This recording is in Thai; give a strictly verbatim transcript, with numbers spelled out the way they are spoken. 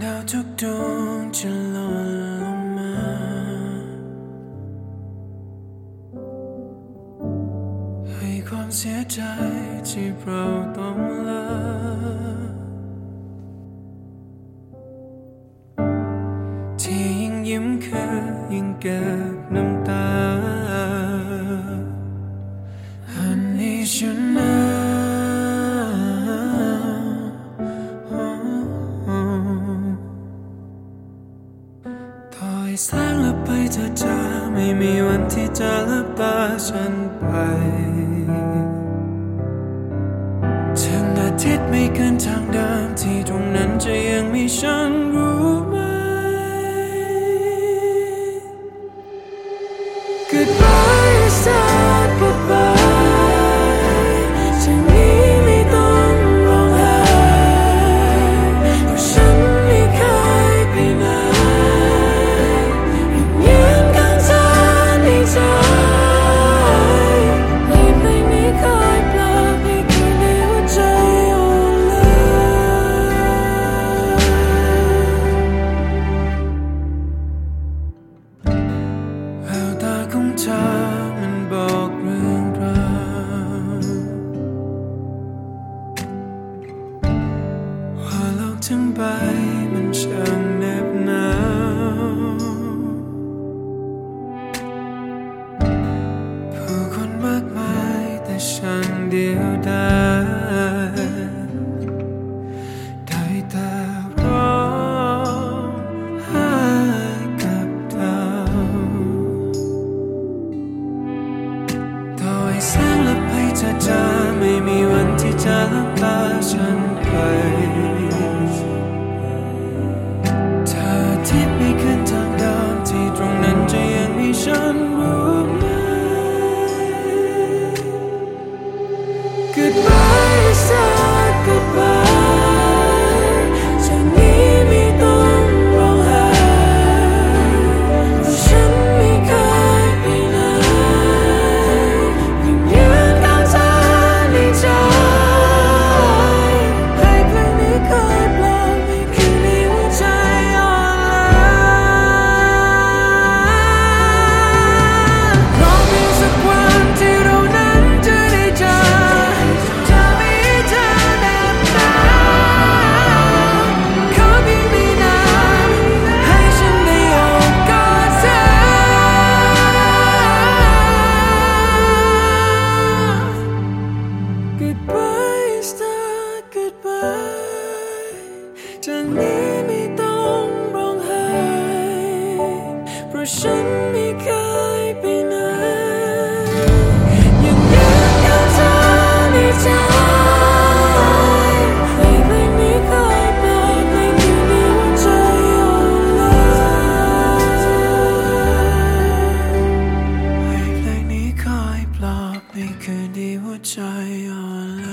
ดาวทุกดวงจะหล่นลงมาให้ความเสียใจที่เราต้องเลิกที่ยิ่งยิ้มคือยิ่งเก็บน้ำตาอันนี้ฉันนะแสงลับไปเธอจะไม่มีวันที่จะลับตาฉันไปถึงอาทิตย์ไม่เกินทางเดิมที่ตรงนั้นจะยังมีฉันรู้ไหม Goodbye I said goodbye จากนี้ไม่ต้องร้องไห้เพราะฉันไม่เคยไปไหนเธอมันบอกเรื่องราวว่าโลกทั้งใบมันช่างเหน็บหนาวผู้คนมากมายแต่ฉันเดียวดายได้แต่ร้องไห้กับดาวแสงลับไปเธอจะไม่มีวันที่จะลับตาฉันไปเธอทิศไม่ขึ้นทางเดิมที่ตรงนั้นจะยังมีฉันรู้ไหม Goodbye I said goodbye จากนี้ไม่ต้องร้องไห้เพราะฉันไม่เคยไปไหนจากนี้ไม่ต้องร้องไห้เพราะฉันไม่เคยไปไหนยังยืนกับเธอในใจไม่เคยไม่เคยปลอบในคืนที่หัวใจอ่อนล้าให้เพลงนี้คอยปลอบในคืนที่หัวใจอ่อนล้า